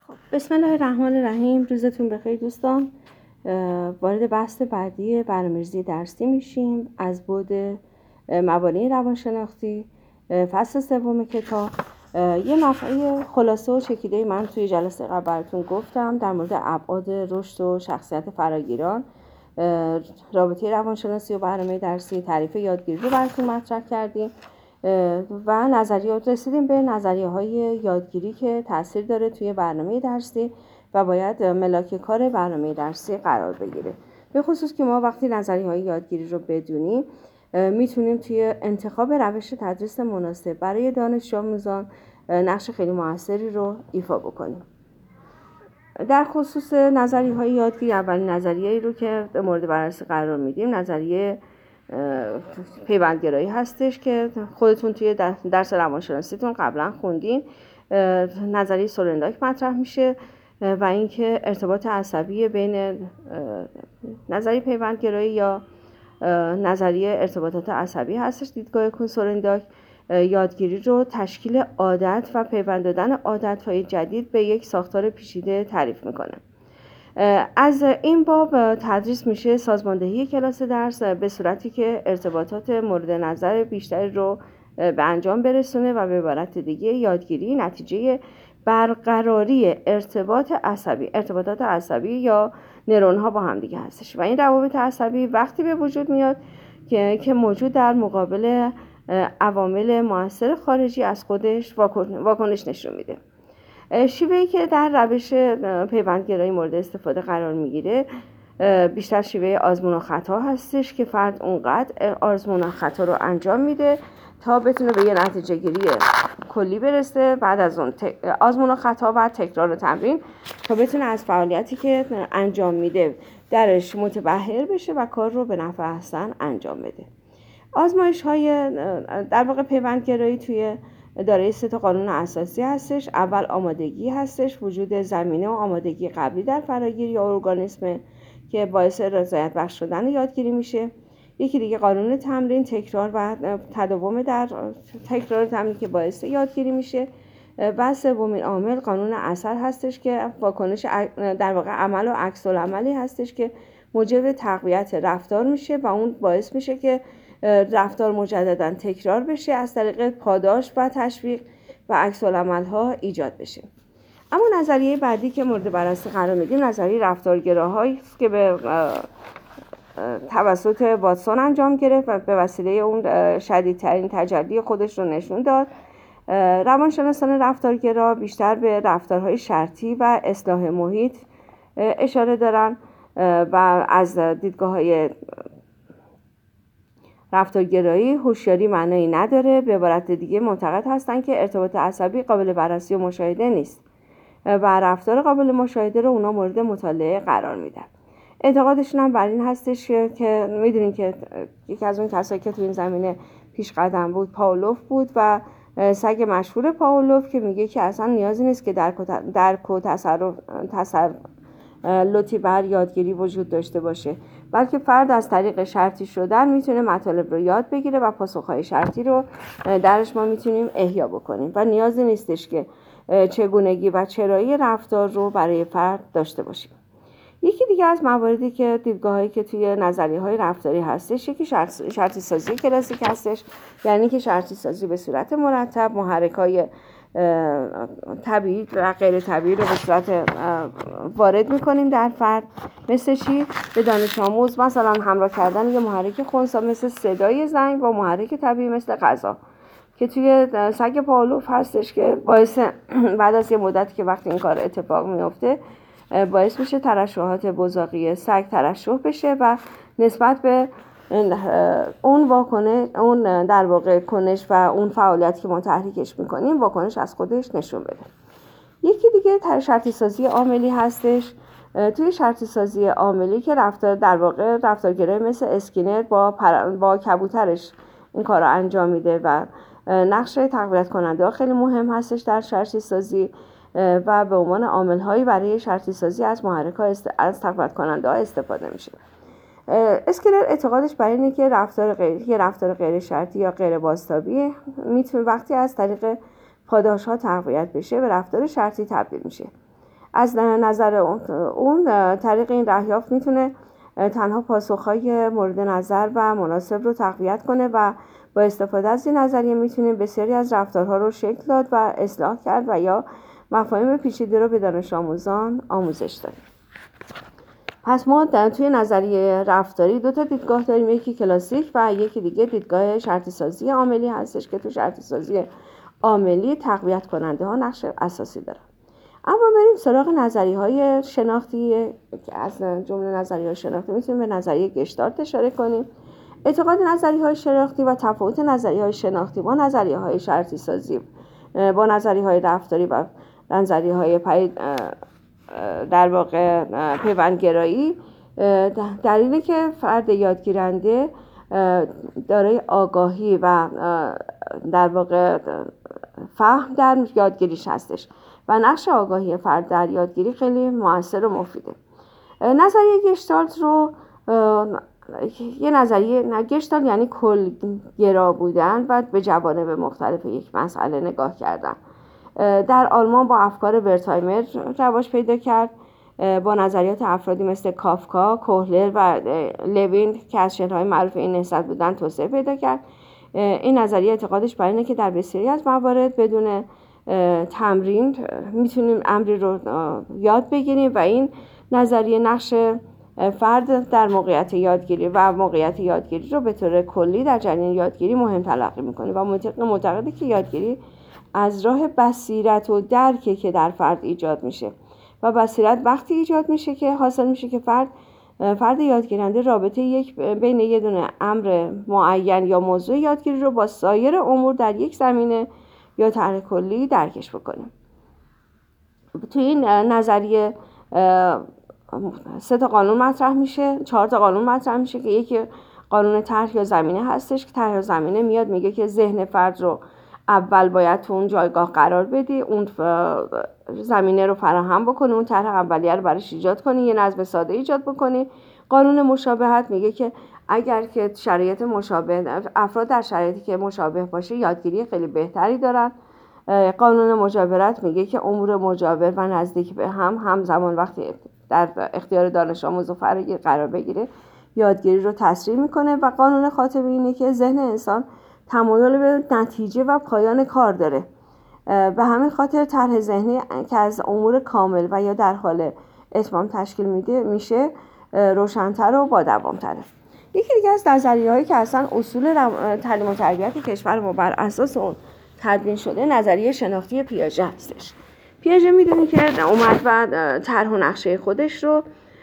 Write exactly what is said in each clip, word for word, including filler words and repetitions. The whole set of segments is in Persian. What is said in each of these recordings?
خب بسم الله الرحمن الرحیم. روزتون بخیر دوستان. وارد بحث بعدی برنامه‌ریزی درسی میشیم از بعد مبانی روانشناختی، فصل سوم کتاب. یه مقاله خلاصه و چکیده من توی جلسه قبل براتون گفتم در مورد ابعاد رشد و شخصیت فراگیران، رابطه روانشناسی و برنامه درسی، تعریف یادگیری رو براتون مطرح کردیم و نظریات رسیدیم به نظریه های یادگیری که تاثیر داره توی برنامه درسی و باید ملاک کار برنامه درسی قرار بگیره. به خصوص که ما وقتی نظریه های یادگیری رو بدونیم میتونیم توی انتخاب روش تدریس مناسب برای دانش آموزان نقش خیلی موثری رو ایفا بکنیم. در خصوص نظریه های یادگیری، اولین نظریه‌ای رو که مورد بررسی قرار میدیم نظریه پیوندگرایی هستش که خودتون توی درس روانشناسیتون قبلا خوندین. نظریه سورنداک مطرح میشه و اینکه ارتباط عصبی بین نظریه پیوندگرایی یا نظریه ارتباطات عصبی هستش. دیدگاه کون سورنداک یادگیری رو تشکیل عادت و پیوند دادن عادت‌های جدید به یک ساختار پیچیده تعریف میکنه. از این باب تدریس میشه سازماندهی کلاس درس به صورتی که ارتباطات مورد نظر بیشتری رو به انجام برسونه و به عبارت دیگه یادگیری نتیجه برقراری ارتباط عصبی ارتباطات عصبی یا نورون ها با هم دیگه هستش و این روابط عصبی وقتی به وجود میاد که که موجود در مقابل عوامل مؤثر خارجی از خودش واکنش نشون میده. شیوهی که در روش پیوندگرایی مورد استفاده قرار میگیره بیشتر شیوه آزمون و خطا هستش که فرد اونقدر آزمون و خطا رو انجام میده تا بتونه به یه نتیجه گیری کلی برسه. بعد از اون آزمون و خطا و تکرار و تمرین تا بتونه از فعالیتی که انجام میده درش متبحر بشه و کار رو به نفع احسن انجام بده. آزمایش های در واقع پیوندگرایی توی دارای سه تا قانون اساسی هستش. اول آمادگی هستش، وجود زمینه و آمادگی قبلی در فراگیر یا ارگانیسم که باعث رضایت بخش شدن یادگیری میشه. یکی دیگه قانون تمرین، تکرار و تداوم در تکرار تمرین که باعث یادگیری میشه. و سومین عامل قانون اثر هستش که واکنش در واقع عمل و عکس العملی هستش که موجب تقویت رفتار میشه و اون باعث میشه که رفتار مجددا تکرار بشه، از طریق پاداش و تشویق و عکس العمل‌ها ایجاد بشه. اما نظریه بعدی که مورد بررسی قرار میدیم نظریه رفتارگراهایی است که به توسط واتسون انجام گرفت و به وسیله اون شدیدترین تجلی خودش رو نشون داد. روانشناسان رفتارگرا بیشتر به رفتارهای شرطی و اصلاح محیط اشاره دارن و از دیدگاه‌های رفتارگرایی هوشیاری معنایی نداره. به عبارت دیگه معتقد هستن که ارتباط عصبی قابل بررسی و مشاهده نیست و رفتار قابل مشاهده رو اونا مورد مطالعه قرار میدن. اعتقادشون هم بر این هستش که میدونین که یکی از اون کسایی که تو این زمینه پیش قدم بود پاولوف بود و سگ مشهور پاولوف که میگه که اصلا نیازی نیست که درک و تصرف تسلطی بر یادگیری وجود داشته باشه، بلکه فرد از طریق شرطی شدن میتونه مطالب رو یاد بگیره و پاسخهای شرطی رو درش ما میتونیم احیا بکنیم و نیازی نیستش که چگونگی و چرایی رفتار رو برای فرد داشته باشیم. یکی دیگه از مواردی که دیدگاهایی که توی نظریه‌های رفتاری هستش یکی شرطی سازی کلاسیک هستش، یعنی که شرطی سازی به صورت مرتب محرک‌های طبیعی و غیر طبیعی رو به صورت وارد میکنیم در فرد. مثل چی؟ به دانش آموز مثلا همراه کردن یه محرک خنثی مثل صدای زنگ با محرک طبیعی مثل غذا که توی سگ پاولوف هستش که باعث بعد از یه مدتی که وقتی این کار اتفاق میفته باعث میشه ترشحات بزاقی سگ ترشح بشه و نسبت به اون واکنش اون در واقع کنش و اون فعالیت که ما تحریکش میکنیم واکنش از خودش نشون بده. یکی دیگه شرطی سازی عاملی هستش. توی شرطی سازی عاملی که رفتار در واقع رفتارگرای مثل اسکینر با پر... با کبوترش این کار رو انجام میده و نقش تقویت کننده خیلی مهم هستش در شرطی سازی و به عنوان عامل‌هایی برای شرطی سازی از محرک‌ها است... از تقویت کننده ها استفاده میشه. اسکینر اعتقادش بر اینه که رفتار غیر یه رفتار غیر شرطی یا غیر بازتابی میتونه وقتی از طریق پاداش‌ها تقویت بشه به رفتار شرطی تبدیل میشه. از نظر اون طریق این دریافت میتونه تنها پاسخهای مورد نظر و مناسب رو تقویت کنه و با استفاده از این نظریه میتونیم بسیاری از رفتارها رو شکل داد و اصلاح کرد و یا مفاهیم پیچیده رو به دانش آموزان آموزش داد. پس ما توی نظریه رفتاری دو تا دیدگاه داریم، یکی کلاسیک و یکی دیگه دیدگاه شرطی سازی عاملی هستش که تو شرطی سازی عاملی تقویت کننده ها نقش اساسی داره. اما بریم سراغ نظریه های شناختی که از جمله نظریه های شناختی میتونیم به نظریه گشتالت اشاره کنیم. اعتقاد نظریه های شناختی و تفاوت نظریه های شناختی با نظریه های شرطی سازی با نظریه های رفتاری و نظریه های پی در واقع پیوندگرایی در اینه که فرد یادگیرنده دارای آگاهی و در واقع فهم در یادگیریش هستش و نقش آگاهی فرد در یادگیری خیلی مؤثر و مفیده. نظریه گشتالت رو یه نظریه گشتالت یعنی کلگرا بودن و به جوانب مختلف یک مسئله نگاه کردن. در آلمان با افکار ورتهایمر رواج پیدا کرد، با نظریات افرادی مثل کافکا، کوهلر و لوین که از شعرهای معروف این نهضت بودن توسعه پیدا کرد. این نظریه اعتقادش بر اینه که در بسیاری از موارد بدون تمرین میتونیم امری رو یاد بگیریم و این نظریه نقش فرد در موقعیت یادگیری و موقعیت یادگیری رو به طور کلی در جریان یادگیری مهم تلقی میکنه و معتقده که یادگیری از راه بصیرت و درکی که در فرد ایجاد میشه و بصیرت وقتی ایجاد میشه که حاصل میشه که فرد فرد یادگیرنده رابطه یک بین یه دونه امر معین یا موضوع یادگیری رو با سایر امور در یک زمینه یا طرح کلی درکش بکنه. توی این نظریه سه تا قانون مطرح میشه، چهار تا قانون مطرح میشه که یکی قانون طرح یا زمینه هستش که طرح یا زمینه میاد میگه که ذهن فرد رو اول باید تو اون جایگاه قرار بدی، اون زمینه رو فراهم بکنی، اون طرح اولیه رو براش ایجاد کنی، یه نظم ساده ایجاد بکنی. قانون مشابهت میگه که اگر که شرایط مشابه افراد در شرایطی که مشابه باشه یادگیری خیلی بهتری دارن. قانون مجاورت میگه که امور مجاور و نزدیک به هم همزمان وقتی در اختیار دانش آموز و فراگیر قرار بگیره یادگیری رو تسریع میکنه. و قانون خاتمه اینه که ذهن انسان تمایل به نتیجه و پایان کار داره. به همین خاطر طرح ذهنی که از امور کامل و یا در حال اتمام تشکیل میده میشه روشن‌تر و با دوام‌تره. یکی دیگه از نظریه‌هایی که اصلا اصول تعلیم و تربیت کشور ما بر اساس اون تدوین شده نظریه شناختی پیاژه هستش. پیاژه میدونی که اومد و طرح و نقشه خودش رو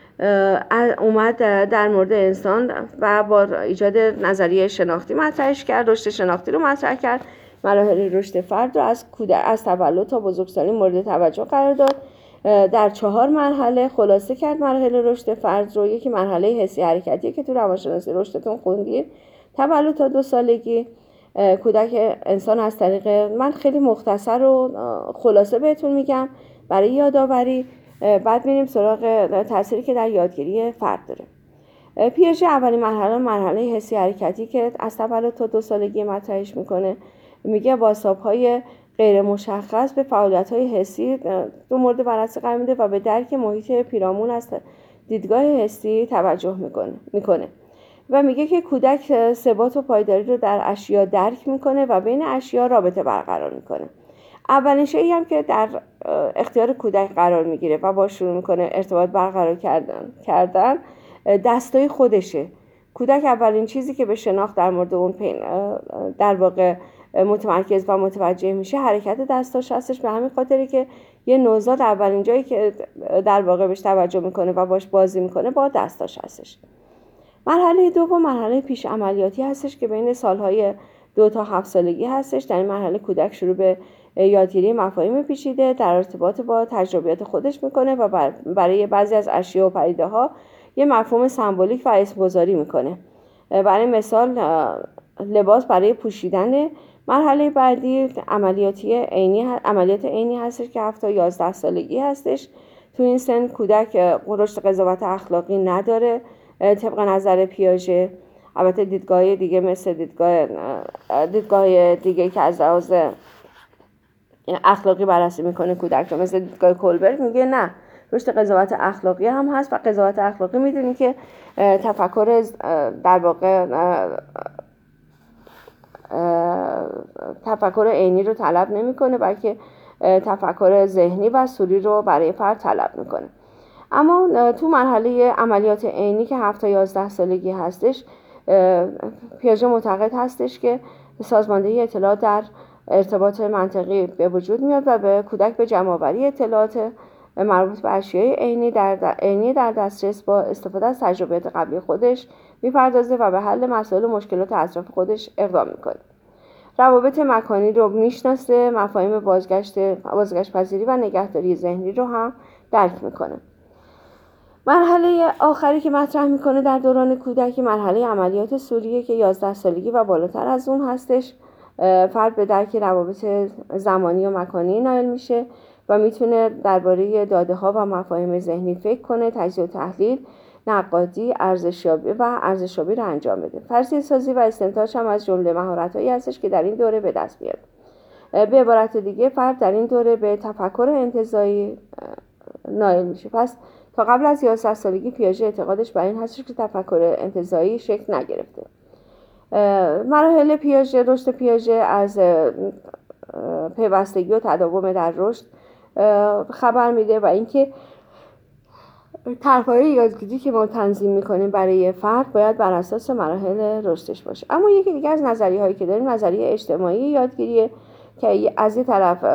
اومد در مورد انسان و با ایجاد نظریه شناختی مطرحش کرد، رشد شناختی رو مطرح کرد، مراحل رشد فرد رو از کودک از تولد تا بزرگسالی مورد توجه قرار داد. در چهار مرحله خلاصه کرد مراحل رشد فرد رو. یکی مرحله حسی حرکتی که تو روانشناسی رشدتون خوندید، تولد تا دو سالگی کودک انسان از طریق من خیلی مختصر و خلاصه بهتون میگم برای یادآوری، بعد میریم سراغ تأثیری که در یادگیری فرد داره. پیاژه اولین مرحله مرحله حسی حرکتی که از تولد تا دو سالگی مطرحش میکنه، میگه واسطه‌های غیر مشخص به فعالیت‌های حسی دو مورد بررسی قرار میده و به درک محیط پیرامون از دیدگاه حسی توجه میکنه میکنه و میگه که کودک ثبات و پایداری رو در اشیا درک میکنه و بین اشیا رابطه برقرار میکنه. اولین شیئی هم که در اختیار کودک قرار میگیره و با شروع میکنه ارتباط برقرار کردن کردن دستای خودشه. کودک اولین چیزی که به شناخت در مورد اون در واقع متمرکز و متوجه میشه حرکت دستاش هستش. به همین خاطری که یه نوزاد اولین جایی که در واقع بهش توجه میکنه و باش بازی میکنه با دستاش هستش. مرحله دوم مرحله پیش عملیاتی هستش که بین سالهای دو تا هفت سالگی هستش. در این مرحله کودک شروع به یادگیری مفاهیم پیچیده در ارتباط با تجربیات خودش میکنه و برای بعضی از اشیا و پدیده ها یه مفهوم سمبولیک و اسمگذاری میکنه. برای مثال لباس برای پوشیدن. مرحله بعدی عملیاتی عینی عملیات عینی هستش که هفت تا یازده سالگی هستش. تو این سن کودک رشد قضاوت اخلاقی نداره طبق نظر پیاژه. البته دیدگاه دیگه مثل دیدگاه دیدگاه دیگه که از لحاظ این اخلاقی بررسی میکنه کودک رو. مثل دیدگاه کولبرگ میگه نه، رشد قضاوت اخلاقی هم هست و قضاوت اخلاقی میدونی که تفکر در واقع تفکر عینی رو طلب نمیکنه، بلکه تفکر ذهنی و سوری رو برای فرد طلب میکنه. اما تو مرحله عملیات عینی که هفت تا یازده سالگی هستش، پیاژه معتقد هستش که سازماندهی اطلاعات در ارتباط منطقی به وجود میاد و به کودک به جمع‌آوری اطلاعات مربوط به اشیاء عینی در عینی در دسترس با استفاده از تجربیات قبلی خودش میپردازه و به حل مسائل و مشکلات اطراف خودش اقدام میکنه. روابط مکانی رو میشناسه، مفاهیم بازگشت بازگشت پذیری و نگهداری ذهنی رو هم درک میکنه. مرحله آخری که مطرح میکنه در دوران کودکی مرحله عملیات سوریه که یازده سالگی و بالاتر از اون هستش. فرد به درک روابط زمانی و مکانی نائل میشه و میتونه درباره داده ها و مفاهیم ذهنی فکر کنه، تجزیه و تحلیل، نقادی، ارزشیابی و ارزشیابی رو انجام بده. فرضیه سازی و استنتاج هم از جمله مهارت‌هایی هستش که در این دوره به دست میاد. به عبارت دیگه فرد در این دوره به تفکر انتزاعی نائل میشه. پس تا قبل از یازده سالگی پیاژه اعتقادش بر این هستش که تفکر انتزاعی شکل نگرفته. مراحل پیاژه، رشد پیاژه از پیوستگی و تداوم در رشد خبر میده و اینکه طرح‌های یادگیری که ما تنظیم میکنیم برای فرد باید بر اساس مراحل رشدش باشه. اما یکی دیگه از نظریه هایی که داریم نظریه اجتماعی یادگیریه که از یه طرف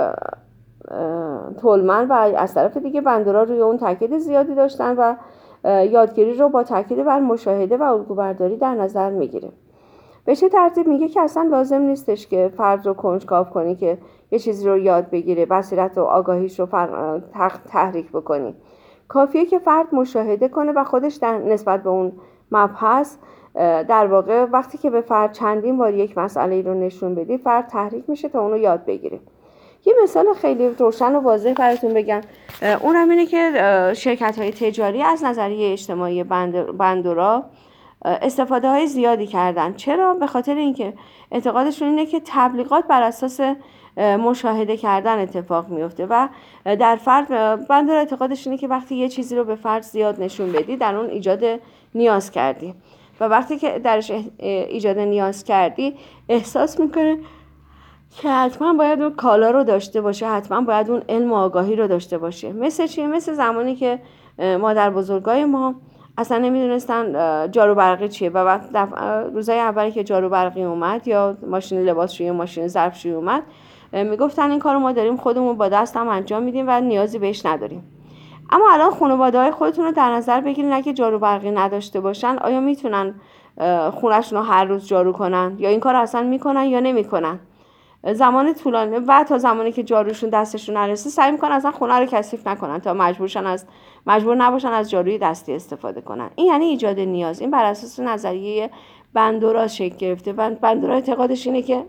تولمن و از طرف دیگه بندورا روی اون تاکید زیادی داشتن و یادگیری رو با تاکید بر مشاهده و الگوبرداری در نظر میگیره. به چه ترتیب؟ میگه که اصلا لازم نیستش که فرد رو کنجکاو کنی که یه چیزی رو یاد بگیره، بصیرت و آگاهیش رو تحریک بکنی. کافیه که فرد مشاهده کنه و خودش در نسبت به اون مبحث در واقع وقتی که به فرد چندین بار یک مسئله رو نشون بدی، فرد تحریک میشه تا اون رو یاد بگیره. یه مثال خیلی روشن و واضح براتون بگم، اونم اینه که شرکت‌های تجاری از نظریه اجتماعی بندورا استفاده های زیادی کردن. چرا؟ به خاطر اینکه اعتقادشون اینه که تبلیغات بر اساس مشاهده کردن اتفاق میفته و در فرد بندور اعتقادش اینه که وقتی یه چیزی رو به فرد زیاد نشون بدی در اون ایجاد نیاز کردی و وقتی که درش ایجاد نیاز کردی احساس میکنه که حتما باید اون کالا رو داشته باشه، حتما باید اون علم و آگاهی رو داشته باشه. مثل چیه؟ مثل زمانی که مادر بزرگای ما اصلا نمیدونستن جارو برقی چیه و وقت روزای اولی که جارو برقی اومد یا ماشین لباسشویی، ماشین ظرفشویی اومد، میگفتن این کارو ما داریم خودمون با دستم انجام میدیم و نیازی بهش نداریم. اما الان خانواده‌های خودتون رو در نظر بگیرین، اگه جارو برقی نداشته باشن آیا میتونن خونه‌شون رو هر روز جارو کنن یا این کار اصلا میکنن یا نمیکنن؟ زمان طولانی و تا زمانی که جاروشون دستشون نرسه سعی میکنن اصلا خونه رو کثیف نکنن تا مجبورشن از مجبور نباشن از جاروی دستی استفاده کنن. این یعنی ایجاد نیاز. این بر اساس نظریه بندورا شکل گرفته و بندورا اعتقادش اینه که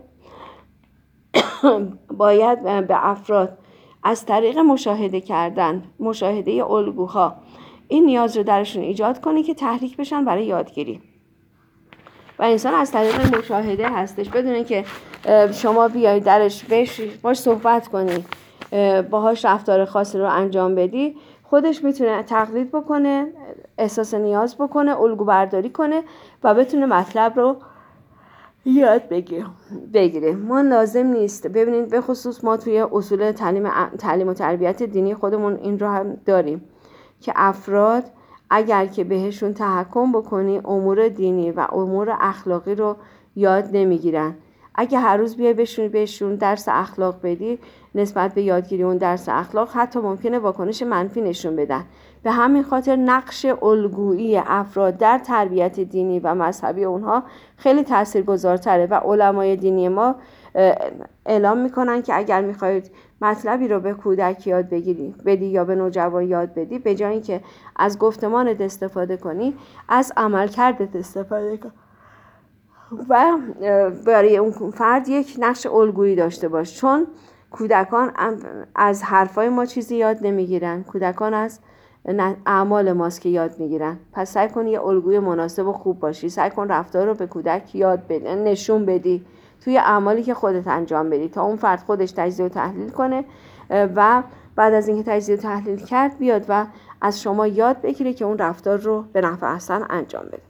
باید به افراد از طریق مشاهده کردن، مشاهده الگوها، این نیاز رو درشون ایجاد کنه که تحریک بشن برای یادگیری. و انسان از طریق مشاهده هستش، بدون اینکه شما بیای درش بهش باش صحبت کنی، باهاش رفتار خاصی رو انجام بدی، خودش میتونه تقلید بکنه، احساس نیاز بکنه، الگو برداری کنه و بتونه مطلب رو یاد بگیره. بگیره. ما لازم نیست. ببینید به خصوص ما توی اصول تعلیم تعلیم و تربیت دینی خودمون این رو هم داریم که افراد اگر که بهشون تحکم بکنی امور دینی و امور اخلاقی رو یاد نمیگیرن. اگه هر روز بیای بهشون بهشون درس اخلاق بدی، نسبت به یادگیری اون درس اخلاق حتی ممکنه واکنش منفی نشون بدن. به همین خاطر نقش الگویی افراد در تربیت دینی و مذهبی اونها خیلی تاثیرگذارتره و علمای دینی ما اعلام میکنن که اگر میخواید مطلبی رو به کودک یاد بگیری بدی یا به نوجوان یاد بدی، به جای اینکه از گفتمانت استفاده کنی، از عملکردت استفاده کن و برای اون فرد یک نقش الگویی داشته باش. چون کودکان از حرفای ما چیزی یاد نمیگیرن، کودکان از اعمال ماست که یاد میگیرن. پس سعی کن یه الگوی مناسب و خوب باشی، سعی کن رفتار رو به کودک یاد بدی، نشون بدی توی اعمالی که خودت انجام بدی تا اون فرد خودش تجزیه و تحلیل کنه و بعد از اینکه تجزیه و تحلیل کرد بیاد و از شما یاد بگیره که اون رفتار رو به نحو احسن انجام بده.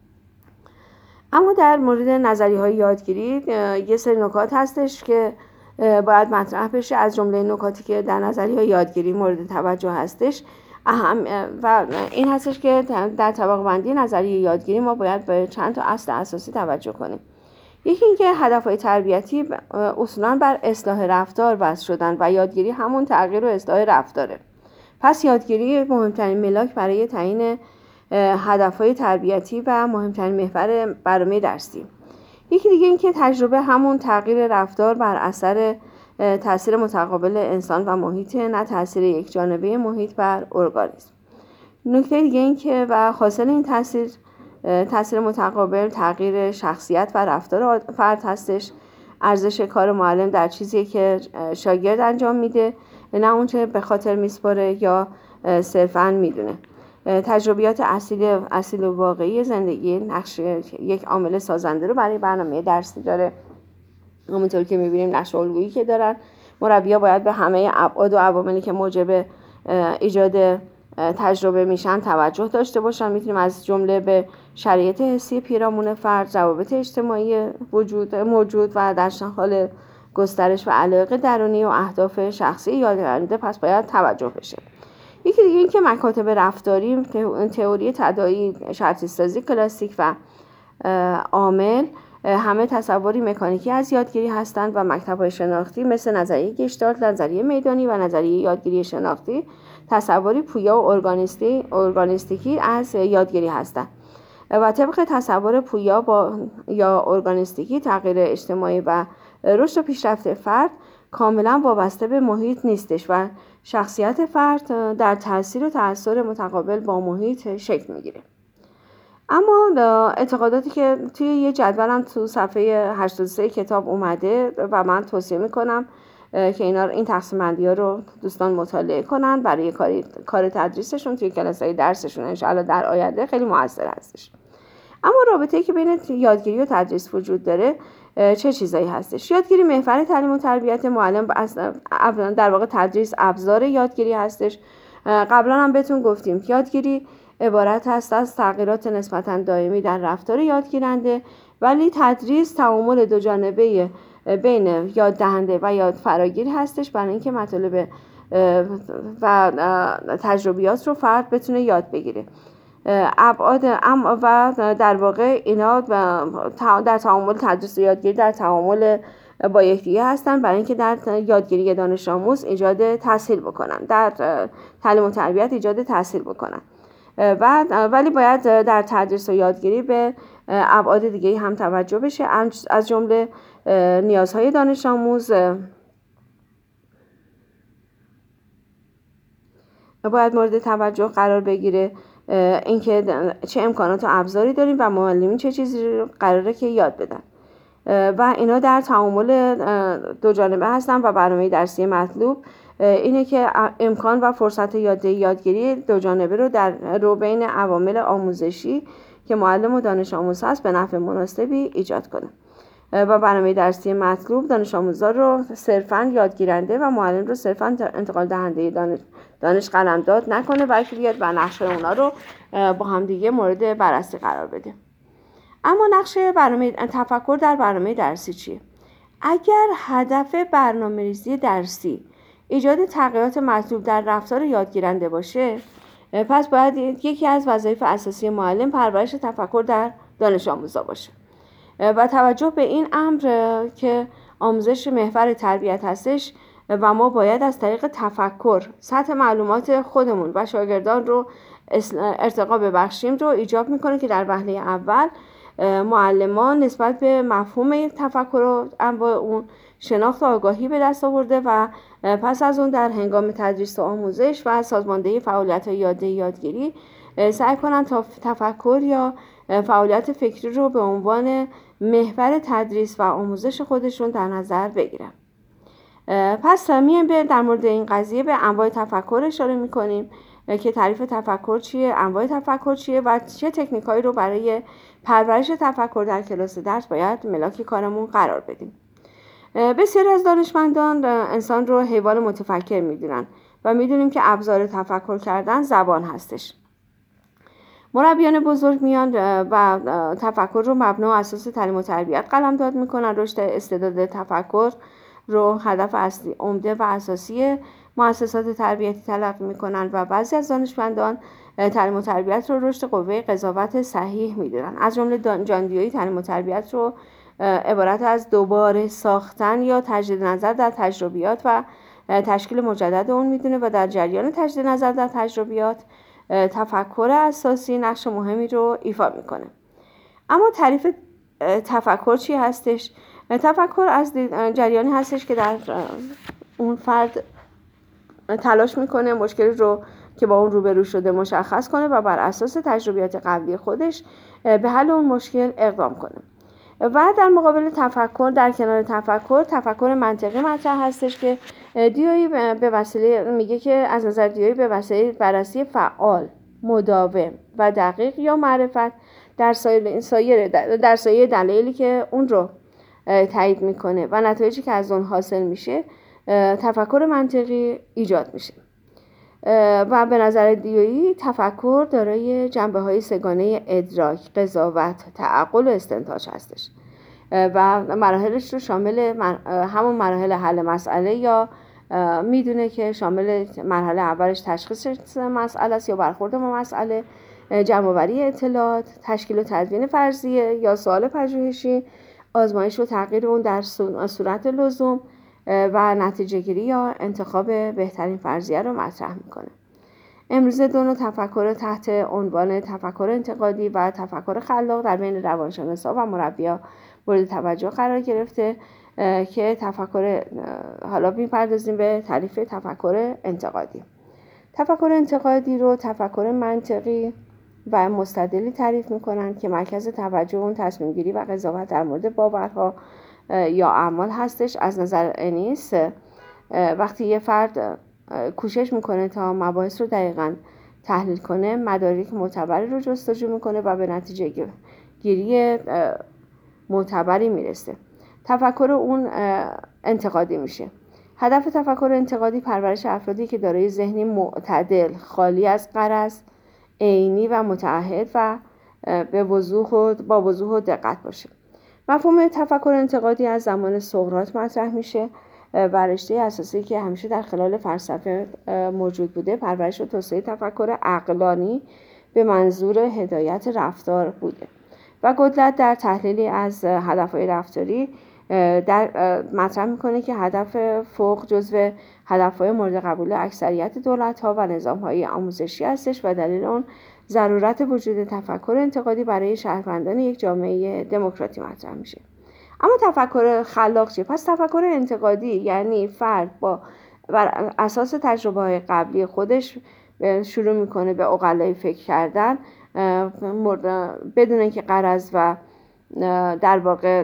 اما در مورد نظریه‌های یادگیری یه سری نکات هستش که باید مطرح بشه. از جمله نکاتی که در نظریه‌های یادگیری مورد توجه هستش اهم و این هستش که در طبقه بندی نظریه یادگیری ما باید به چند تا اصل اساسی توجه کنیم. یکی اینکه هدف‌های تربیتی اصولاً بر اصلاح رفتار بس شدن و یادگیری همون تغییر و اصلاح رفتاره. پس یادگیری مهمترین ملاک برای تعیین هدف‌های تربیتی و مهمترین محور برنامه درسی. یکی دیگه این که تجربه همون تغییر رفتار بر اثر تاثیر متقابل انسان و محیط، نه تاثیر یک جانبه محیط بر ارگانیسم. نکته دیگه این که و حاصل این تاثیر تاثیر متقابل تغییر شخصیت و رفتار فرد هستش. ارزش کار معلم در چیزی که شاگرد انجام میده، نه اون چه به خاطر میسپاره یا صرفاً میدونه. تجربیات اصیل اصیل و واقعی زندگی نقش یک عامل سازنده رو برای برنامه درسی داره. همونطور که میبینیم نقش الگویی که دارن، مربی‌ها باید به همه ابعاد و عواملی که موجب ایجاد تجربه میشن توجه داشته باشن. میتونیم از جمله به شرایط حسی پیرامون فرد، روابط اجتماعی وجود موجود و در حال گسترش و علاقه درونی و اهداف شخصی یادگیرنده پس باید توجه بشه. یکی دیگه این که مکاتب رفتاری، تئوری تداعی، شرطی سازی کلاسیک و عامل همه تصوری مکانیکی از یادگیری هستند و مکتب‌های شناختی مثل نظریه گشتالت، نظریه میدانی و نظریه یادگیری شناختی تصوری پویا و ارگانیستی ارگانیستیکی از یادگیری هستند و طبق تصور پویا با یا ارگانیستیکی تغییر اجتماعی و رشد و پیشرفت فرد کاملا وابسته به محیط نیستش و شخصیت فرد در تاثیر و تأثیر متقابل با محیط شکل میگیره. اما اعتقاداتی که توی یه جدولم تو صفحه هشتاد و سه کتاب اومده و من توصیه میکنم که اینا این تقسیم بندی ها رو دوستان مطالعه کنن برای کار کار تدریسشون توی کلاس‌های درسشون، انشاءالله در آینده خیلی موثر هستش. اما رابطه‌ای که بین یادگیری و تدریس وجود داره چه چیزایی هستش؟ یادگیری محور تعلیم و تربیت، معلم در واقع تدریس ابزار یادگیری هستش. قبلا هم بهتون گفتیم یادگیری عبارت هست از تغییرات نسبتاً دائمی در رفتار یادگیرنده، ولی تدریس تعامل دو جانبه بین یاد دهنده و یاد فراگیر هستش برای اینکه مطالب و تجربیات رو فرد بتونه یاد بگیره. ابعاد و در واقع اینا در تعامل تدریس و یادگیری در تعامل با یکدیگه هستن برای اینکه در یادگیری دانش آموز ایجاد تسهیل بکنن، در تعلیم و تربیت ایجاد تسهیل بکنن و ولی باید در تدریس و یادگیری به ابعاد دیگه هم توجه بشه، از جمله نیازهای دانش آموز باید مورد توجه قرار بگیره، اینکه چه امکانات و ابزاری داریم و معلمین چه چیزی قراره که یاد بدن و اینا در تعامل دو جانبه هستن و برنامه درسی مطلوب اینه که امکان و فرصت یادگیری یادگیری دو جانبه رو در رو بین عوامل آموزشی که معلم و دانش آموز هست به نفع مناسبی ایجاد کنه و برنامه درسی مطلوب دانش آموزا رو صرفاً یادگیرنده و معلم رو صرفاً انتقال دهنده دانش دانش قلمداد نکنه، بلکه بیاد و نقشه اونا رو با هم دیگه مورد بررسی قرار بده. اما نقشه برنامه تفکر در برنامه درسی چیه؟ اگر هدف برنامه‌ریزی درسی ایجاد تغییرات مطلوب در رفتار یادگیرنده باشه، پس باید یکی از وظایف اساسی معلم پرورش تفکر در دانش آموزا باشه و توجه به این امر که آموزش محور تربیت هستش و ما باید از طریق تفکر سطح معلومات خودمون و شاگردان رو ارتقا ببخشیم رو ایجاب میکنه که در وهله اول معلمان نسبت به مفهوم تفکر و انواع اون شناخت و آگاهی به دست آورده و پس از اون در هنگام تدریس و آموزش و سازماندهی فعالیت یادگیری یادگیری سعی کنن تا تفکر یا فعالیت فکری رو به عنوان محور تدریس و آموزش خودشون در نظر بگیرن. پس میایم در مورد این قضیه به انواع تفکر اشاره میکنیم که تعریف تفکر چیه، انواع تفکر چیه و چه تکنیکایی رو برای پرورش تفکر در کلاس درس باید ملاک کارمون قرار بدیم. بسیاری از دانشمندان انسان رو حیوان متفکر میدونن و میدونیم که ابزار تفکر کردن زبان هستش. مربیان بزرگ میان و تفکر رو مبنا و اساس تعلیم و تربیت قلمداد میکنن. رشد استعداد تفکر رو هدف اصلی، عمده و اساسی مؤسسات تربیتی تلقی میکنن و بعضی از دانشمندان تعلیم و تربیت رو رشد قوه قضاوت صحیح میدونن. از جمله جان دیویی تعلیم و تربیت رو عبارت از دوباره ساختن یا تجدید نظر در تجربیات و تشکیل مجدد اون میدونه و در جریان تجدید نظر در تجربیات تفکر اساسی نقش مهمی رو ایفا میکنه. اما تعریف تفکر چی هستش؟ تفکر از جریانی هستش که در اون فرد تلاش میکنه مشکلی رو که با اون روبرو شده مشخص کنه و بر اساس تجربیات قبلی خودش به حل اون مشکل اقدام کنه. و در مقابل تفکر، در کنار تفکر، تفکر منطقی مطرح هستش که دیویی به وسیله میگه که از نظر دیویی به وسیله بررسی فعال، مداوم و دقیق یا معرفت در سایر در سایر دلایلی که اون رو تایید میکنه و نتایجی که از اون حاصل میشه تفکر منطقی ایجاد میشه. و به نظر دیویی تفکر دارای جنبه‌های سه‌گانه ادراک، قضاوت، تعقل و استنتاج هستش و مراحلش رو شامل همون مراحل حل مسئله یا میدونه که شامل مرحله اولش تشخیص مسئله است یا برخورد با مسئله، جمع‌آوری اطلاعات، تشکیل و تدوین فرضیه یا سوال پژوهشی، آزمایش و تغییر اون در صورت لزوم و نتیجه گیری یا انتخاب بهترین فرضیه رو مطرح میکنه. امروزه دو نوع تفکر تحت عنوان تفکر انتقادی و تفکر خلاق در بین روانشناسا و مربیان مورد توجه قرار گرفته که تفکر حالا میپردازیم به تعریف تفکر انتقادی. تفکر انتقادی رو تفکر منطقی و مستدلی تعریف میکنن که مرکز توجه اون تصمیم گیری و قضاوت در مورد باورها یا اعمال هستش. از نظر انیس وقتی یه فرد کوشش میکنه تا مباحث رو دقیقاً تحلیل کنه، مدارک معتبری رو جستجو میکنه و به نتیجه گیری معتبری میرسه. تفکر اون انتقادی میشه. هدف تفکر انتقادی پرورش افرادی که دارای ذهنی معتدل، خالی از غرض، عینی و متعهد و به وضوح و با وضوح و دقت باشه. مفهوم تفکر انتقادی از زمان سقراط مطرح میشه و رشته اساسی که همیشه در خلال فلسفه موجود بوده پرورش و توسعه تفکر عقلانی به منظور هدایت رفتار بوده و گودلت در تحلیلی از هدفهای رفتاری در مطرح میکنه که هدف فوق جزو هدفهای مورد قبول اکثریت دولت‌ها و نظام‌های آموزشی هستش و دلیل اون ضرورت وجود تفکر انتقادی برای شهروندان یک جامعه دموکراتی مطرح میشه. اما تفکر خلاق چیه؟ پس تفکر انتقادی یعنی فرد با بر اساس تجربه‌های قبلی خودش شروع میکنه به عقلایی فکر کردن بدون اینکه غرض و در واقع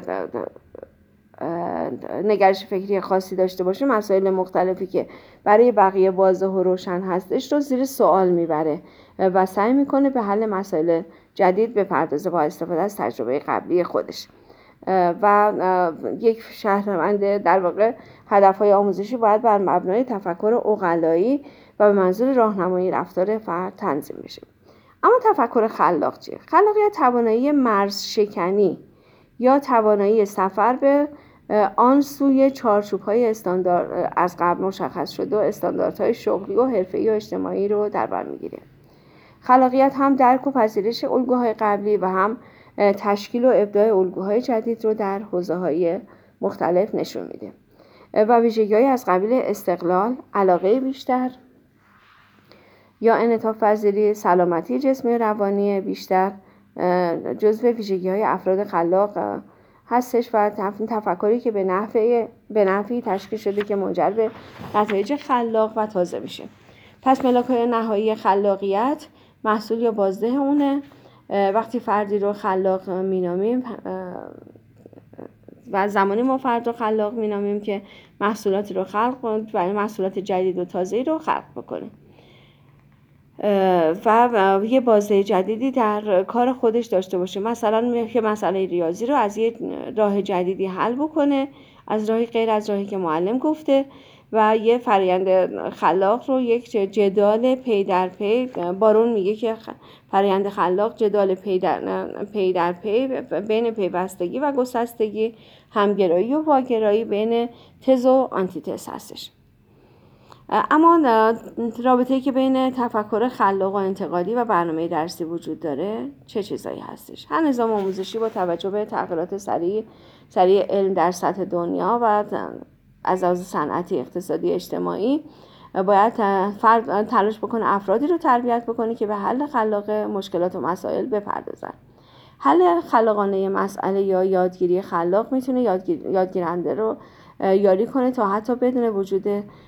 نگرش فکری خاصی داشته باشه، مسائل مختلفی که برای بقیه واضح و روشن هستش رو زیر سوال میبره و سعی میکنه به حل مسائل جدید بپردازه با استفاده از تجربه قبلی خودش. و یک شهروند در واقع هدفهای آموزشی باید بر مبنای تفکر عقلایی و به منظور راهنمایی رفتار فرد تنظیم بشه. اما تفکر خلاق چیه؟ خلاقیت توانایی مرز شکنی یا توانایی سفر به آن سوی چارچوب‌های استاندارد از قبل مشخص شده و استانداردهای شغلی و حرفه‌ای و اجتماعی رو در بر می‌گیره. خلاقیت هم درک و پذیرش الگوهای قبلی و هم تشکیل و ابداع الگوهای جدید رو در حوزه‌های مختلف نشون میده و ویژگی‌های از قبیل استقلال، علاقه بیشتر یا انعطاف پذیری، سلامتی جسمی و روانی بیشتر جزو ویژگی‌های افراد خلاق هستش و تفکری که به نحوی به نحوی تشکیل شده که منجر به نتایج خلاق و تازه میشه. پس ملاک‌های نهایی خلاقیت محصول یا بازده اونه. وقتی فردی رو خلاق مینامیم و زمانی ما فرد رو خلاق مینامیم که محصولاتی رو خلق کنه و محصولات جدید و تازه‌ای رو خلق بکنه و یه بازه جدیدی در کار خودش داشته باشه. مثلا یه مسئله ریاضی رو از یه راه جدیدی حل بکنه، از راهی غیر از راهی که معلم گفته، و یه فرآیند خلاق رو یک جدال پی در پی، بارون میگه که فرآیند خلاق جدال پی در پی در پی بین پیوستگی و گسستگی، همگرایی و واگرایی بین تز و آنتیتز هستش. اما رابطه‌ای که بین تفکر خلاق و انتقادی و برنامه درسی وجود داره چه چیزایی هستش؟ هر نظام آموزشی با توجه به تغییرات سریع سریع علم در سطح دنیا و از لحاظ صنعتی، اقتصادی، اجتماعی باید فرد تلاش بکنه افرادی رو تربیت بکنه که به حل خلاق مشکلات و مسائل بپردازن. حل خلاقانه مسئله یا یادگیری خلاق میتونه یادگیر... یادگیرنده رو یاری کنه تا حتی بدون وجود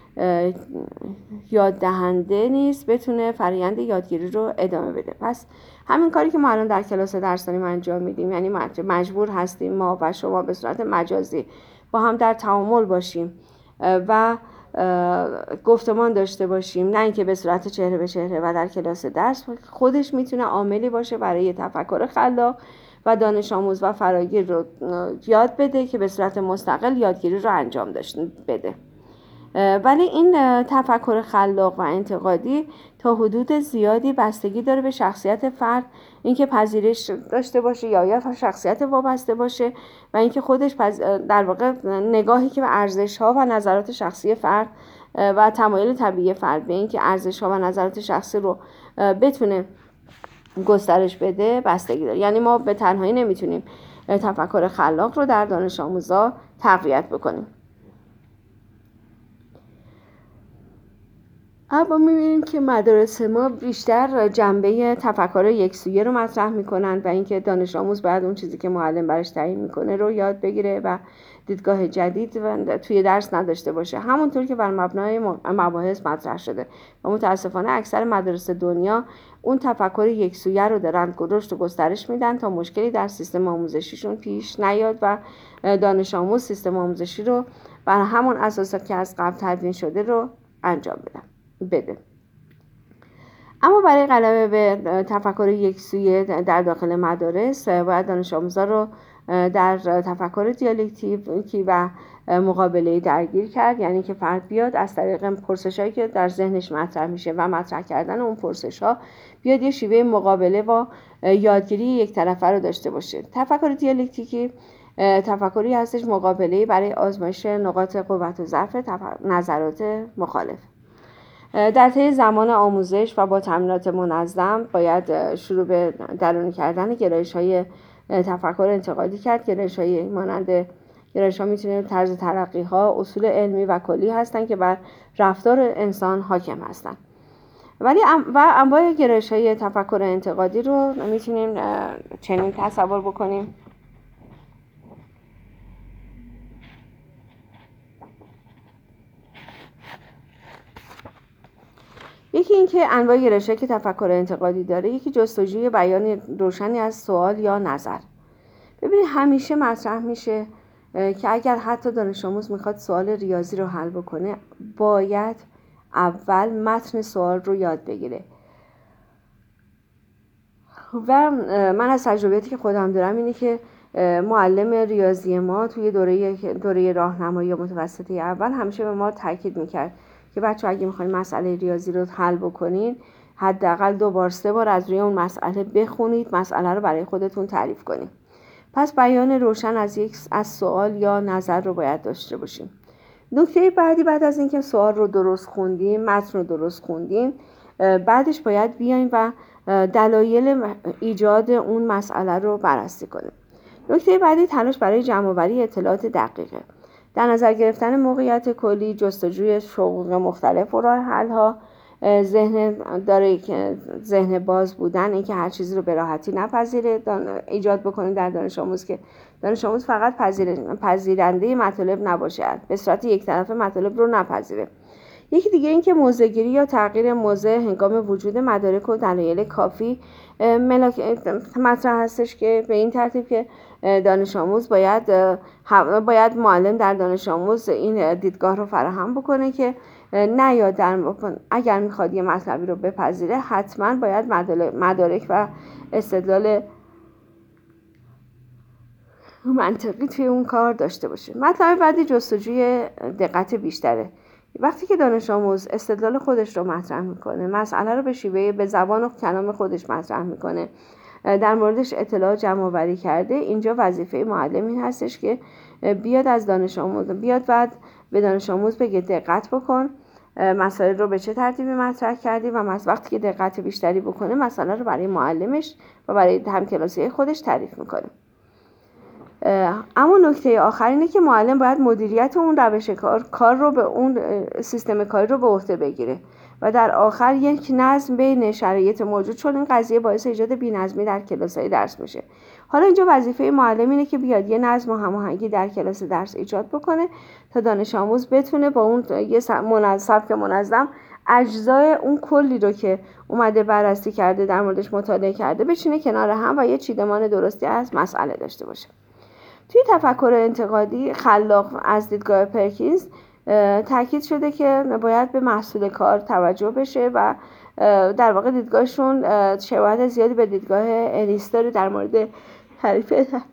یاد دهنده نیست بتونه فرآیند یادگیری رو ادامه بده. پس همین کاری که ما الان در کلاس درس داریم انجام میدیم، یعنی مجبور هستیم ما و شما به صورت مجازی با هم در تعامل باشیم و گفتمان داشته باشیم، نه اینکه به صورت چهره به چهره و در کلاس درس، خودش میتونه عاملی باشه برای تفکر خلاق و دانش آموز و فراگیر رو یاد بده که به صورت مستقل یادگیری رو انجام بده. ولی این تفکر خلاق و انتقادی تا حدود زیادی بستگی داره به شخصیت فرد، اینکه پذیرش داشته باشه یا یا شخصیت وابسته باشه و اینکه خودش در واقع نگاهی که به ارزش‌ها و نظرات شخصی فرد و تمایل طبیعی فرد به اینکه ارزش‌ها و نظرات شخصی رو بتونه گسترش بده بستگی داره. یعنی ما به تنهایی نمیتونیم تفکر خلاق رو در دانش آموزا تقویت بکنیم. اما می‌بینیم که مدارس ما بیشتر جنبه تفکر یکسویه رو مطرح می‌کنند و اینکه دانش آموز باید اون چیزی که معلم براش تعیین می‌کنه رو یاد بگیره و دیدگاه جدید و توی درس نداشته باشه، همونطور که بر مبنای مباحث مطرح شده. و متاسفانه اکثر مدارس دنیا اون تفکر یکسویه رو دارن رشد و گسترش میدن تا مشکلی در سیستم آموزشیشون پیش نیاد و دانش آموز سیستم آموزشی رو بر همون اساس که از قبل تدوین شده رو انجام بدن. بده. اما برای غلبه به تفکر یکسویه در داخل مدارس باید دانش آموزا رو در تفکر دیالکتیکی و مقابله درگیر کرد، یعنی که فرد بیاد از طریق پرسش‌هایی که در ذهنش مطرح میشه و مطرح کردن اون پرسش‌ها بیاد یه شیوه مقابله با یادگیری یک طرفه رو داشته باشه. تفکر دیالکتیکی تفکری هستش مقابله برای آزمایش نقاط قوت و ضعف نظرات مخالف. در طی زمان آموزش و با تمرینات منظم باید شروع به درونی کردن گرایش‌های تفکر انتقادی کرد. گرایش‌های مانند گرایش‌ها میتونه طرز تلقی‌ها، اصول علمی و کلی هستن که بر رفتار انسان حاکم هستن. ولی ام و انواع گرایش‌های تفکر انتقادی رو میتونیم چنین تصور بکنیم: یکی این که انواع گرایش‌هایی که تفکر انتقادی داره، یکی جستجوی بیان روشنی از سوال یا نظر. ببینید همیشه مطرح میشه که اگر حتی دانش آموز میخواد سوال ریاضی رو حل بکنه، باید اول متن سوال رو یاد بگیره. و من از تجربیاتی که خودم دارم اینه که معلم ریاضی ما توی دوره دوره راهنمایی متوسطه اول همیشه به ما تاکید میکرد که بچه‌ها اگه میخواین مسئله ریاضی رو حل بکنین، حداقل دو بار سه بار از روی اون مسئله بخونید، مسئله رو برای خودتون تعریف کنید. پس بیان روشن از یک از سوال یا نظر رو باید داشته باشیم. نکته بعدی، بعد از اینکه سوال رو درست خوندیم، متن رو درست خوندیم، بعدش باید بیایم و دلایل ایجاد اون مسئله رو بررسی کنیم. نکته بعدی تلاش برای جمع‌آوری اطلاعات دقیقه. در نظر گرفتن موقعیت کلی، جستجوی حقوق مختلف و راه حل‌ها، ذهن داره که ذهن باز بودن، این که هر چیزی رو به راحتی نپذیره ایجاد بکنه در دانش آموز، که دانش آموز فقط پذیرنده مطالب نباشه، به صورت یک طرفه مطالب رو نپذیره. یکی دیگه این که موضع‌گیری یا تغییر موضع هنگام وجود مدارک و دلایل کافی ملاک مطرح هستش که به این ترتیب که دانش آموز باید باید معلم در دانش آموز این دیدگاه رو فراهم بکنه که نه یا در اگر میخواد یه مطلبی رو بپذیره حتما باید مدارک و استدلال منطقی توی اون کار داشته باشه. مطلب بعدی جستجوی دقت بیشتره. وقتی که دانش آموز استدلال خودش رو مطرح میکنه، مسئله رو به شیوه به زبان و کلام خودش مطرح میکنه، در موردش اطلاع جمع آوری کرده، اینجا وظیفه معلم این هستش که بیاد از دانش آموز بیاد بعد به دانش آموز بگه دقت بکن، مسائل رو به چه ترتیبی مطرح کردی و وقتی که دقت بیشتری بکنه مسئله رو برای معلمش و برای همکلاسی خودش تعریف میکنه. اما نکته آخر اینه که معلم باید مدیریت اون روش کار کار رو به اون سیستم کاری رو به عهده بگیره و در آخر یک نظم بین شرایط موجود، چون این قضیه باعث ایجاد بی‌نظمی در کلاس‌های درس میشه. حالا اینجا وظیفه معلم اینه که بیاد یه نظم و هماهنگی در کلاس درس ایجاد بکنه تا دانش آموز بتونه با اون یه سبک منظم اجزای اون کلی رو که اومده بررسی کرده، در موردش مطالعه کرده، بچینه کنار هم و یه چیدمان درستی از مسئله داشته باشه. توی تفکر انتقادی خلاق از دیدگاه پرکینز تاکید شده که باید به محصول کار توجه بشه و در واقع دیدگاهشون شباهت زیادی به دیدگاه اریستو در مورد تعریف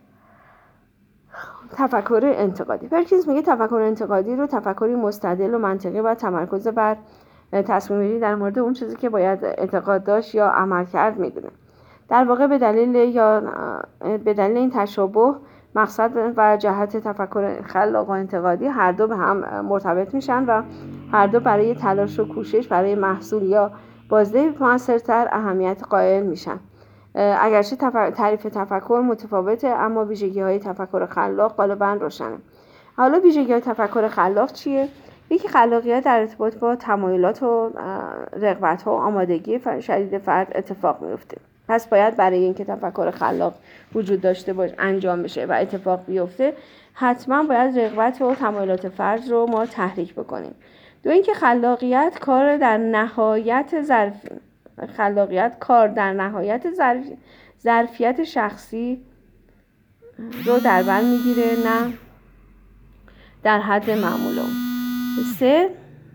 تفکر انتقادی. پرکینز میگه تفکر انتقادی رو تفکری مستدل و منطقی و تمرکز بر تصمیم گیری در مورد اون چیزی که باید اعتقاد داشت یا عمل کرد میدونه. در واقع به دلیل یا به دلیل این تشابه مقصد و جهت تفکر خلاق و انتقادی هر دو به هم مرتبط میشن و هر دو برای تلاش و کوشش برای محصول یا بازده موثرتر اهمیت قائل میشن. اگرچه تف... تعریف تفکر متفاوته، اما ویژگی‌های تفکر خلاق غالباً روشنه. حالا ویژگی‌های تفکر خلاق چیه؟ یکی خلاقیت در ارتباط با تمایلات و رغبت‌ها و آمادگی شدید فرد اتفاق میفته. پس باید برای اینکه تفکر خلاق وجود داشته باشه، انجام بشه و اتفاق بیفته، حتما باید رغبت و تمایلات فرد رو ما تحریک بکنیم. دو اینکه خلاقیت کار در نهایت ظرف خلاقیت کار در نهایت ظرف... ظرفیت شخصی رو در بر میگیره، نه در حد معمول. سه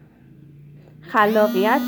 خلاقیت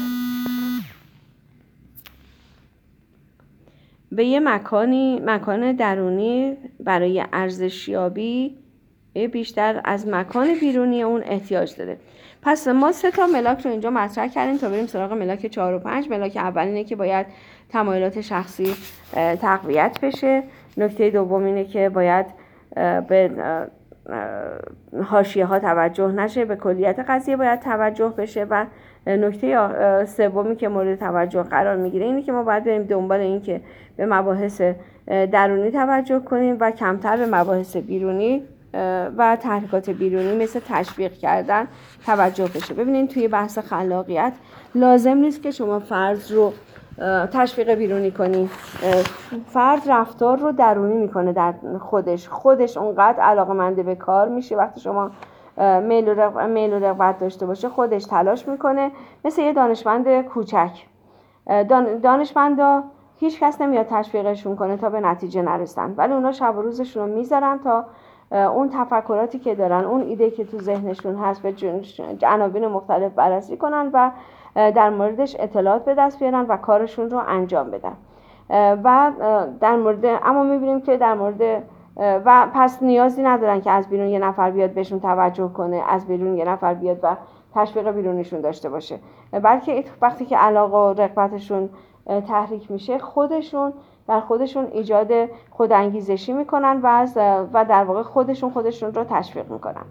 به یه مکانی مکان درونی برای ارزشیابی بیشتر از مکان بیرونی اون احتیاج داره. پس ما سه تا ملاک رو اینجا مطرح کردیم تا بریم سراغ ملاک چهار و پنج. ملاک اول اینه که باید تمایلات شخصی تقویت بشه. نکته دوم اینه که باید به حاشیه ها توجه نشه، به کلیت قضیه باید توجه بشه. و نکته سومی که مورد توجه قرار میگیره اینه که ما باید بریم دنبال این که به مباحث درونی توجه کنیم و کمتر به مباحث بیرونی و تحریکات بیرونی مثل تشویق کردن توجه بشه. ببینید توی بحث خلاقیت لازم نیست که شما فرد رو تشویق بیرونی کنی. فرد رفتار رو درونی میکنه در خودش خودش اونقدر علاقه‌مند به کار میشه وقتی شما میل و رغبت میل و رغبت داشته باشه، خودش تلاش میکنه. مثل یه دانشمند کوچک. دانشمندا هیچ کس نمیاد تشویقشون کنه تا به نتیجه نرسن، ولی اونا شب و روزشون رو میذارن تا اون تفکراتی که دارن، اون ایده که تو ذهنشون هست به عناوین مختلف بررسی کنن و در موردش اطلاعات به دست بیارن و کارشون رو انجام بدن. و در مورد اما میبینیم که در مورد و پس نیازی ندارن که از بیرون یه نفر بیاد بهشون توجه کنه، از بیرون یه نفر بیاد و تشویق بیرونیشون داشته باشه، بلکه وقتی که علاقه و رغبتشون تحریک میشه، خودشون در خودشون ایجاد خودانگیزشی میکنن و و در واقع خودشون خودشون رو تشویق میکنن.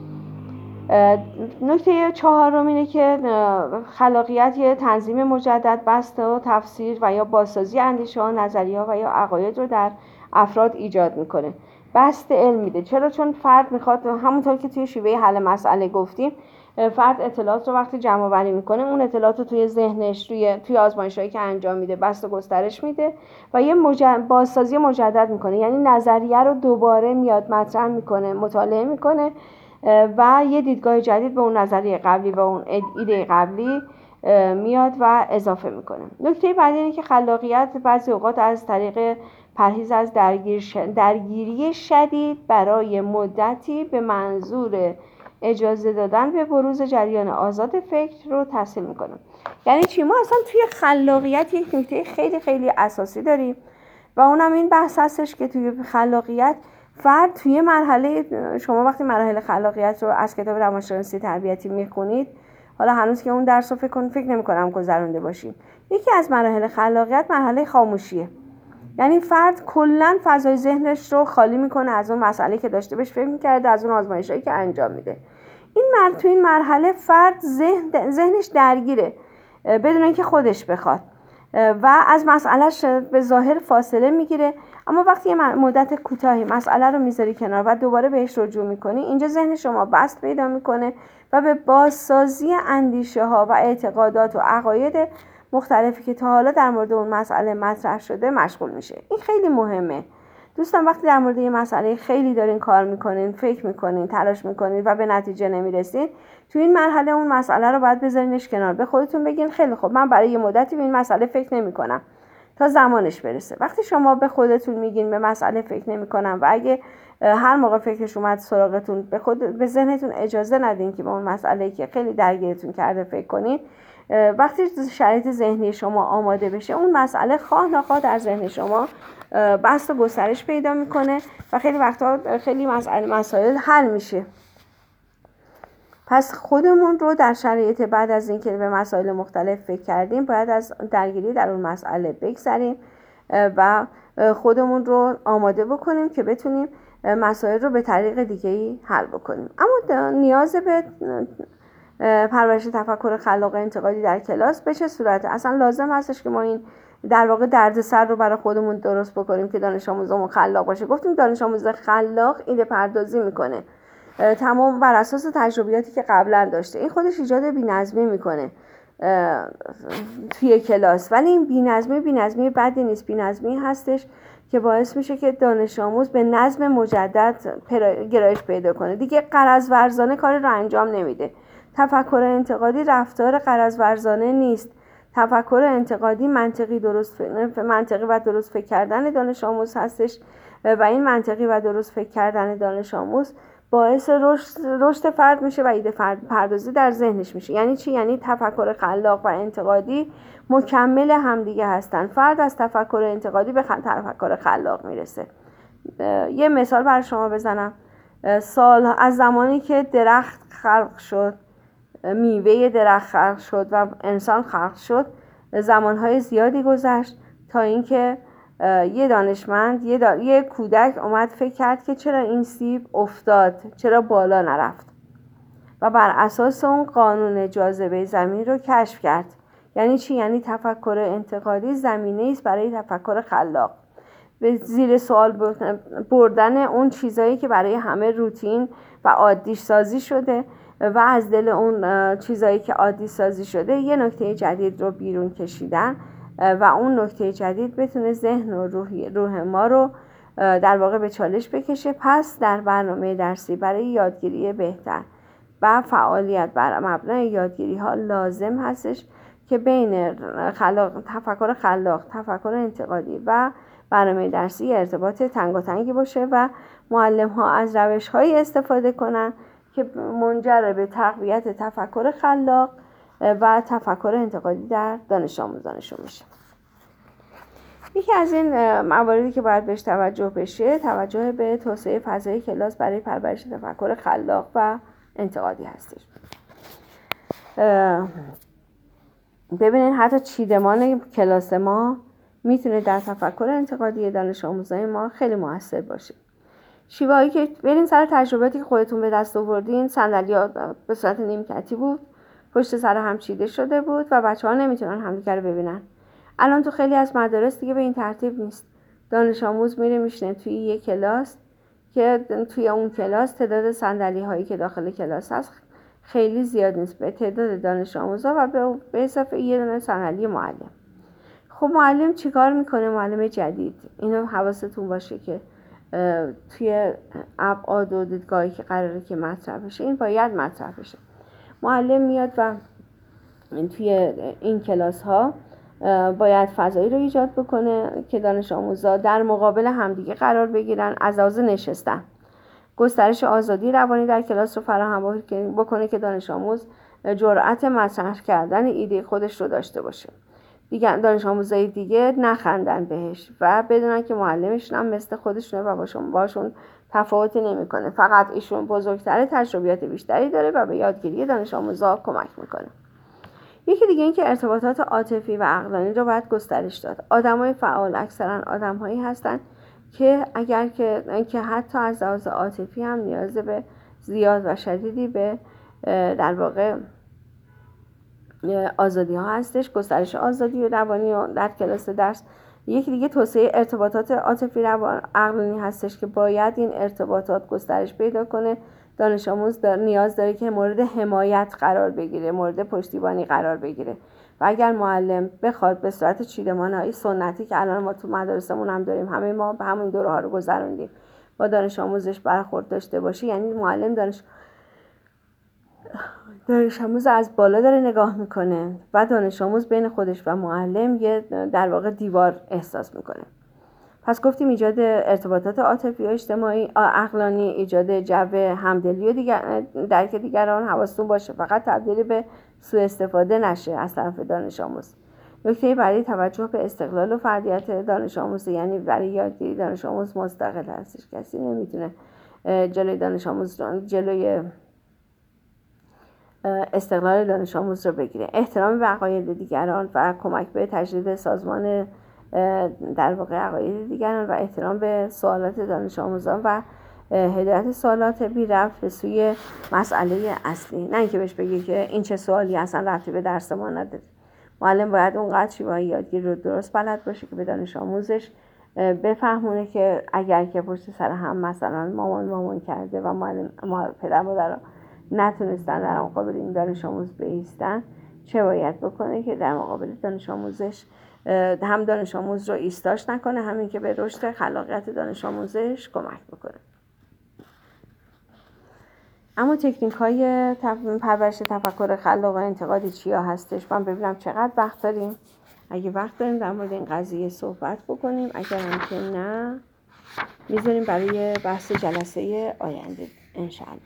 نکته چهارم اینه که خلاقیت یه تنظیم مجدد، بسط و تفسیر و یا بازسازی اندیشه ها، نظریه ها و یا عقاید رو در افراد ایجاد میکنه. بسط علم میده. چرا؟ چون فرد میخواد، همونطور که توی شیوه حل مسئله گفتیم، فرد اطلاعات رو وقتی جمع آوری میکنه، اون اطلاعات رو توی ذهنش توی توی آزمایشایی که انجام میده بسط و گسترش میده و یه مجد... بازسازی مجدد میکنه. یعنی نظریه رو دوباره میاد مطرح میکنه، مطالعه میکنه و یه دیدگاه جدید به اون نظریه قبلی و اون ایده قبلی میاد و اضافه میکنه. نکته بعدی اینه که خلاقیت بعضی اوقات از طریق پرهیز از درگیر ش... درگیری شدید برای مدتی به منظور اجازه دادن به بروز جریان آزاد فکر رو تحصیل میکنه. یعنی چی؟ ما اصلا توی خلاقیت یک نکته خیلی خیلی اساسی داریم و اونم این بحث هستش که توی خلاقیت فرد توی مرحله، شما وقتی مراحل خلاقیت رو از کتاب روانشناسی تربیتی میخونید، حالا هنوز که اون درس رو فکر کن فکر نمی‌کنم گذرونده باشیم، یکی از مراحل خلاقیت مرحله خاموشیه. یعنی فرد کلاً فضای ذهنش رو خالی میکنه از اون مسئله که داشته بهش فکر می‌کرده، از اون آزمایشایی که انجام میده. این مرحله تو این مرحله فرد ذهن ذهنش درگیره بدون اینکه خودش بخواد و از مسئلهش به ظاهر فاصله میگیره، اما وقتی یه مدت کوتاهی مسئله رو میذاری کنار و دوباره بهش رجوع میکنی، اینجا ذهن شما بست پیدا میکنه و به بازسازی اندیشه ها و اعتقادات و عقاید مختلفی که تا حالا در مورد اون مسئله مطرح شده مشغول میشه. این خیلی مهمه دوستان. وقتی در مورد یه مسئله خیلی دارین کار میکنین، فکر میکنین، تلاش میکنین و به نتیجه نمیرسین، تو این مرحله اون مسئله رو باید بذارینش کنار، به خودتون بگین خیلی خب من برای یه مدتی به این مسئله فکر نمیکنم تا زمانش برسه. وقتی شما به خودتون میگین به مسئله فکر نمیکنم و اگه هر موقع فکرش اومد سراغتون، به خود به ذهنتون اجازه ندین که به اون مسئله‌ای که خیلی درگیرتون کرده فکر کنین، وقتی شرایط ذهنی شما آماده بشه، اون مسئله خواه نخواه در ذهن شما بست و گسترش پیدا میکنه و خیلی وقتا خیلی مسائل مسائل حل میشه. پس خودمون رو در شرایط بعد از اینکه به مسائل مختلف فکر کردیم، باید از درگیری در اون مسئله بگذریم و خودمون رو آماده بکنیم که بتونیم مسائل رو به طریق دیگه‌ای حل بکنیم. اما نیاز به پرورش تفکر خلاق انتقادی در کلاس به چه صورته؟ اصلا لازم هستش که ما این در واقع دردسر رو برای خودمون درست بکنیم که دانش آموزمون خلاق باشه. گفتیم دانش آموز خلاق ایده پردازی میکنه تمام بر اساس تجربیاتی که قبلا داشته. این خودش ایجاد بی‌نظمی میکنه توی کلاس، ولی این بی‌نظمی بی‌نظمی بدی نیست. بی‌نظمی هستش که باعث میشه که دانش آموز به نظم مجدد گرایش پیدا کنه. دیگه غرض ورزانه کار رو انجام نمیده. تفکر انتقادی رفتار غرض ورزانه نیست. تفکر انتقادی منطقی درست ف... منطقی و درست فکر کردن دانش آموز هستش و این منطقی و درست فکر کردن دانش آموز باعث رشد رشد فرد میشه و ایده فرد پردازی در ذهنش میشه. یعنی چی؟ یعنی تفکر خلاق و انتقادی مکمل همدیگه هستن. فرد از تفکر انتقادی به تفکر خلاق میرسه. یه مثال برای شما بزنم. سال از زمانی که درخت خلق شد، میوه درخت خلق شد و انسان خلق شد، زمانهای زیادی گذشت تا اینکه یه دانشمند یه, دا... یه کودک اومد فکر کرد که چرا این سیب افتاد، چرا بالا نرفت و بر اساس اون قانون جاذبه زمین رو کشف کرد. یعنی چی؟ یعنی تفکر انتقادی زمینه است برای تفکر خلاق. به زیر سوال بردن اون چیزایی که برای همه روتین و عادی سازی شده و از دل اون چیزایی که عادی سازی شده یه نکته جدید رو بیرون کشیدن و اون نکته جدید بتونه ذهن و روح, روح ما رو در واقع به چالش بکشه. پس در برنامه درسی برای یادگیری بهتر و فعالیت بر مبنای یادگیری ها لازم هستش که بین خلاق، تفکر خلاق، تفکر انتقادی و برنامه درسی ارتباط تنگاتنگی باشه و معلم ها از روش هایی استفاده کنن که منجر به تقویت تفکر خلاق و تفکر انتقادی در دانش آموزانشون میشه. یکی از این مواردی که باید بهش توجه بشه، توجه به توسعه فضای کلاس برای پرورش تفکر خلاق و انتقادی هستش. ببینید حتی چیدمان کلاس ما میتونه در تفکر انتقادی دانش آموزای ما خیلی موثر باشه. شیوهایی که برین سر تجرباتی که خودتون به دست آوردین، صندلی‌ها به صورت نیمکتی بود، پشت سر هم چیده شده بود و بچه‌ها نمیتونن همدیگه رو ببینن. الان تو خیلی از مدارس دیگه به این ترتیب نیست. دانش آموز میره میشینه توی یک کلاس که توی اون کلاس تعداد صندلی‌هایی که داخل کلاس هست خیلی زیاد نیست به تعداد دانش آموزا و به اضافه یه دونه صندلی معلم. خب معلم چیکار میکنه؟ معلم جدید، اینو حواستون باشه که توی ابعاد و دیدگاهی که قراره که مطرح بشه این باید مطرح بشه. معلم میاد و توی این کلاس ها باید فضایی رو ایجاد بکنه که دانش آموزا در مقابل همدیگه قرار بگیرن، از لحاظ نشستن گسترش آزادی روانی در کلاس رو فراهم بکنه که دانش آموز جرأت مطرح کردن ایده خودش رو داشته باشه، دیگه دانش آموزای دیگه نخندن بهش و بدونن که معلمشون هم مثل خودشونه و باشون باشون تفاوتی نمیکنه، فقط ایشون بزرگتره، تجربیات بیشتری داره و به یادگیری دانش آموزا کمک میکنه. یکی دیگه این که ارتباطات عاطفی و عقلانی رو باید گسترش داد. آدمای فعال اکثرا آدم‌هایی هستن که اگر که که حتی از لحاظ عاطفی هم نیاز به زیاد و شدیدی به در واقع آزادی ها هستش، گسترش آزادی روانی در کلاس درس. یکی دیگه توسعه ارتباطات عاطفی روانی عقلانی هستش که باید این ارتباطات گسترش پیدا کنه. دانش آموز دار نیاز داره که مورد حمایت قرار بگیره، مورد پشتیبانی قرار بگیره و اگر معلم بخواد به صورت چیدمان‌های سنتی که الان ما تو مدارسمون هم داریم، همه ما به همین دوره‌ها رو گذروندیم، با دانش آموزش برخورد داشته باشه، یعنی معلم دانش دانش آموز از بالا داره نگاه میکنه و دانش آموز بین خودش و معلم یه در واقع دیوار احساس میکنه. پس گفتیم ایجاد ارتباطات عاطفی و اجتماعی عقلانی، ایجاد جو همدلی و دیگر درک دیگران. حواستون باشه فقط تبدیل به سوء استفاده نشه از طرف دانش آموز. نکته بعدی توجه به استقلال و فردیت دانش آموز، یعنی برای یادگیری دانش آموز مستقل هستش، کسی نمیتونه جلوی دانش آموز جلوی استقلال دانش آموز رو بگیره. احترام به عقاید دیگران و کمک به تجدید سازمان در واقع عقاید دیگران و احترام به سوالات دانش آموزان و هدایت سوالات بی ربط به سوی مسئله اصلی. نه اینکه بهش بگی که این چه سوالی اصلا ربطی به درس ما نداره. معلم باید اونقدر شیوه یادگیری رو درست بلد باشه که به دانش آموزش بفهمونه که اگر که پشت سر هم مثلا مامان مامان کرده و معلم پدر مادر نتونستن در مقابل این دانش آموز بایستن، چه باید بکنه که در مقابل دانش آموزش هم دانش آموز رو ایستاش نکنه، همین که به رشد خلاقیت دانش آموزش کمک بکنه. اما تکنیک های پرورش تفکر خلاق و انتقادی چیا هستش؟ من ببینم چقدر وقت داریم. اگه وقت داریم در مورد این قضیه صحبت بکنیم، اگر هم که نه میذاریم برای بحث جلسه آینده انشاءالله.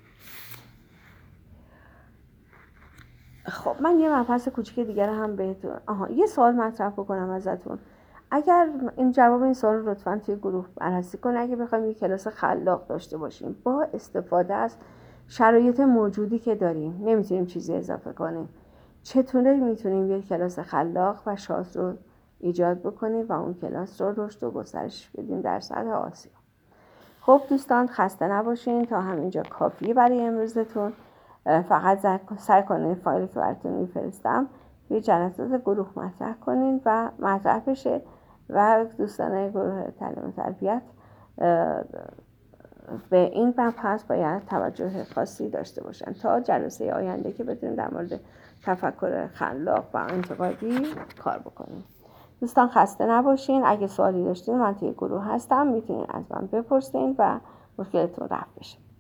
خب من یه مبحث کوچیک دیگر هم بهتون آها یه سوال مطرح بکنم ازتون. اگر این جواب این سوال رو لطفاً توی گروه بررسی کنید. اگه بخوایم یه کلاس خلاق داشته باشیم با استفاده از شرایط موجودی که داریم، نمیتونیم چیزی اضافه کنیم، چطوری میتونیم یه کلاس خلاق و شاد رو ایجاد بکنیم و اون کلاس رو رشد و گسترش بدیم در سطح آسیا؟ خب دوستان خسته نباشین، تا همینجا کافیه برای امروزتون. فقط سعی کنین فایلی که براتون میفرستم توی جلسات گروه مطرح کنین و مطرح بشه و دوستان گروه تعلیم و تربیت به این مبحث باید توجه خاصی داشته باشن تا جلسه آینده که بتونیم در مورد تفکر خلاق و انتقادی کار بکنیم. دوستان خسته نباشین. اگه سوالی داشتین من توی گروه هستم، میتونین از من بپرسین و مشکلتون رفع بشه.